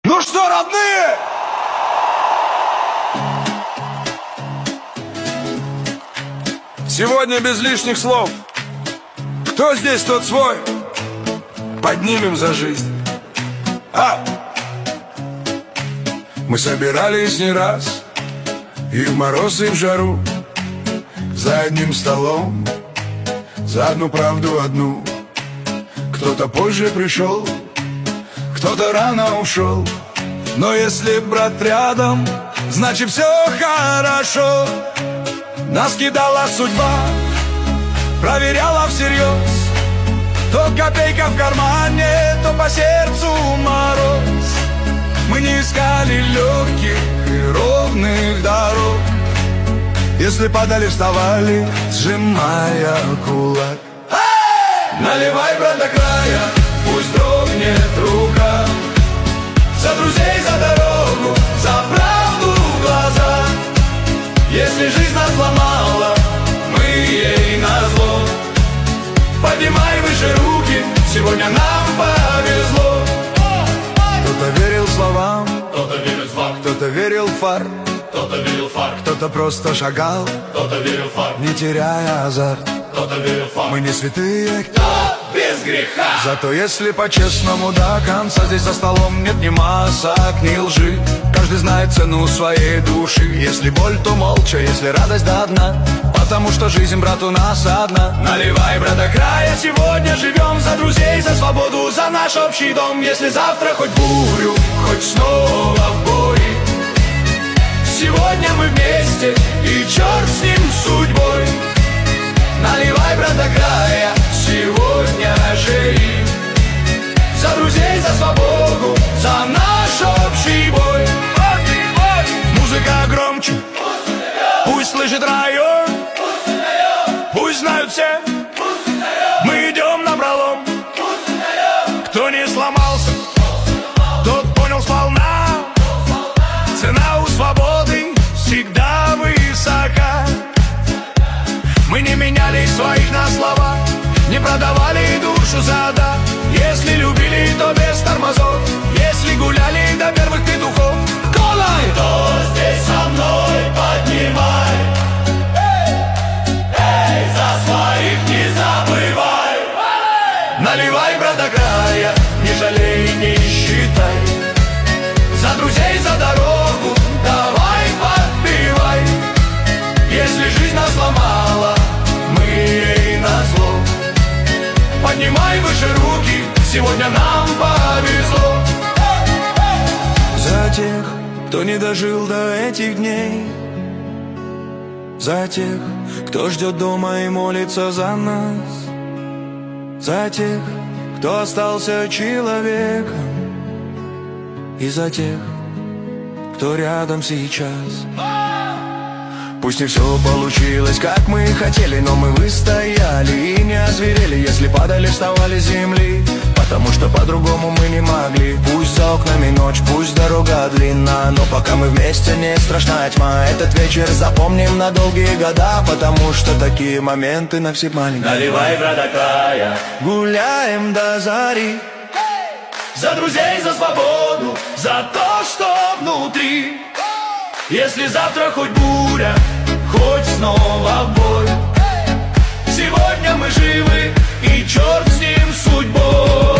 Ну что, родные? Сегодня без лишних слов. Кто здесь, тот свой. Поднимем за жизнь. Мы собирались не раз, и в мороз, и в жару, за одним столом, за одну правду одну. Кто-то позже пришел, кто-то рано ушел, но если брат рядом, значит все хорошо. Нас кидала судьба, проверяла всерьез. То копейка в кармане, то по сердцу мороз. Мы не искали легких и ровных дорог. Если падали, вставали, сжимая кулак. Наливай, брат, до края, пусть дрогнет рука. За друзей, за дорогу, за правду в глаза. Если жизнь нас сломала, мы ей назло. Поднимай выше руки, сегодня нам повезло. Кто-то верил словам, кто-то верил в факт, кто-то верил в фар, кто-то верил в факт, кто-то просто шагал, кто-то верил в факт, не теряя азарт. кто-то верил в факт. Мы не святые, Кто без греха? зато если по-честному до конца, здесь за столом нет ни масок, ни лжи. Каждый знает цену своей души. Если боль, то молча, если радость, да одна. Потому что жизнь, брат, у нас одна. Наливай, брат, до края, сегодня живем за друзей, за свободу, за наш общий дом. Если завтра хоть бурю, хоть снова в бой, сегодня мы вместе, и черт с ним судьбой. Наливай, брат, до края, сегодня живи. За друзей, за свободу, за наш общий бой. Музыка громче, пусть слышит район, пусть знают все, мы идем напролом. Кто не сломался, тот понял сполна. Цена у свободы всегда высока. Мы не меняли своих на слова, не продавали душу за да. Если любили, то без тормозов, если гуляли до первых петухов. Колай! Кто здесь со мной, поднимай. Эй, за своих не забывай. Наливай, брат, до края, не жалей, не считай. За друзей, за дорогу, давай подпевай. Если жизнь нас сломала, мы ей назло. Поднимай выше руки, сегодня нам повезло. За тех, кто не дожил до этих дней, за тех, кто ждет дома и молится за нас, за тех, кто остался человеком, и за тех, кто рядом сейчас. Пусть не все получилось, как мы хотели, но мы выстояли и не озверели. Если падали, вставали с земли, потому что по-другому мы не могли. Пусть за окнами ночь, пусть дорога длинна, но пока мы вместе, не страшна тьма. Этот вечер запомним на долгие года, потому что такие моменты на всех маленьких. Наливай, брат, до края, гуляем до зари. за друзей, за свободу, за то, что внутри. Если завтра хоть буря, хоть снова в бой, сегодня мы живы, и черт с ним судьбой.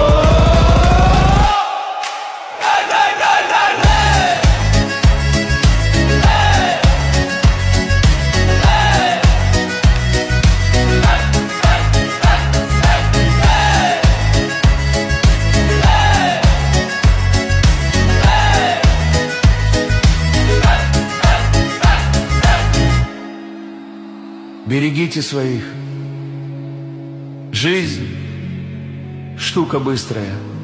Берегите своих. Жизнь — штука быстрая.